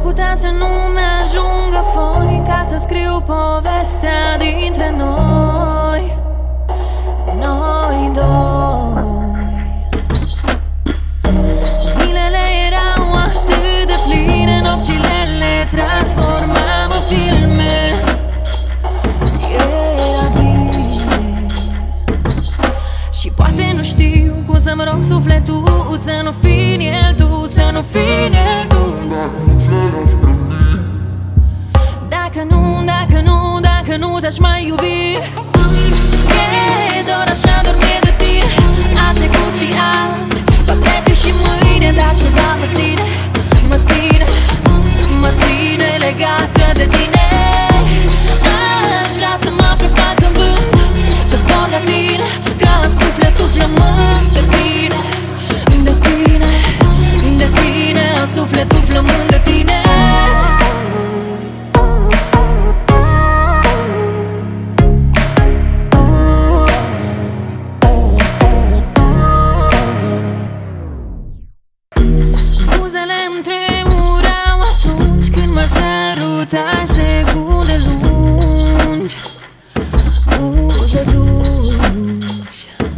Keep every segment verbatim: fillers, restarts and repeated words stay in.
putea să nu-mi ajungă foi ca să scriu povestea dintre noi, noi doi. Zilele erau atât de pline, nopțile le transformam în filme. Era bine. Și poate nu știu cum să-mi rog sufletul să nu fii în el tu, să nu fii în el tu. Dacă nu, dacă nu, dacă nu te-aș mai iubi. E doar așa dormie de tine. A trecut și azi, va trece și mâine, dar ceva mă ține, mă ține, mă ține legată de tine. Aș vrea să mă prefac în vânt, să zbor la tine, ca sufletul flămând de tine, de tine, de tine, sufletul flămând de tine. Sărutai secunde lungi, buze dulci.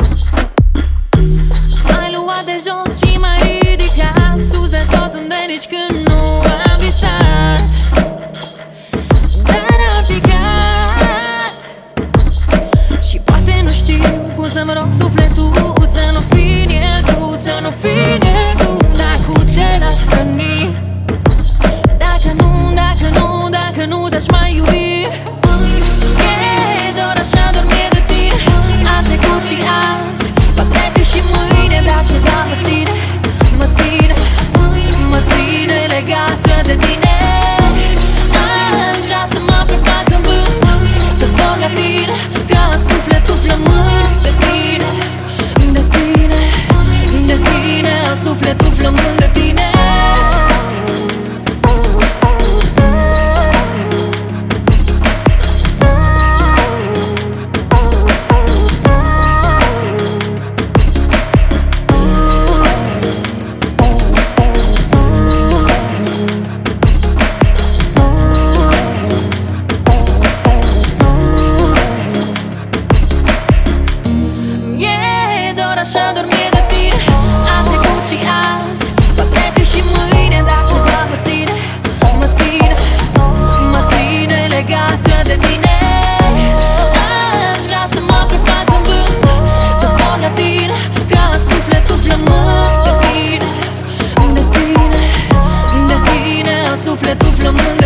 M-ai luat de jos și m-ai ridicat sus de tot, unde nici când nu am visat. Dar a picat. Și poate nu știu cum să-mi rog sufletul să nu fii în el tu, să nu fii în el tu. Dar cu ce l-aș hrăni? Nu te-aș mai iubi. E doar așa dormie de tine. A trecut și azi, va trece și mâine, dar ceva mă ține, mă ține, mă ține legată de tine. Aș vrea să mă prefac în vânt, să zbor la tine, ca sufletul flămând de tine, de tine, de tine, sufletul flămând de tine. Așa dormie de tine. A trecut și azi, va trece și mâine, dar ceva mă ține, mă ține, mă ține legată de tine. Aș vrea să mă prefac în vânt, să zbor la tine, ca sufletul flămând de tine, de tine, de tine, sufletul flămând de tine.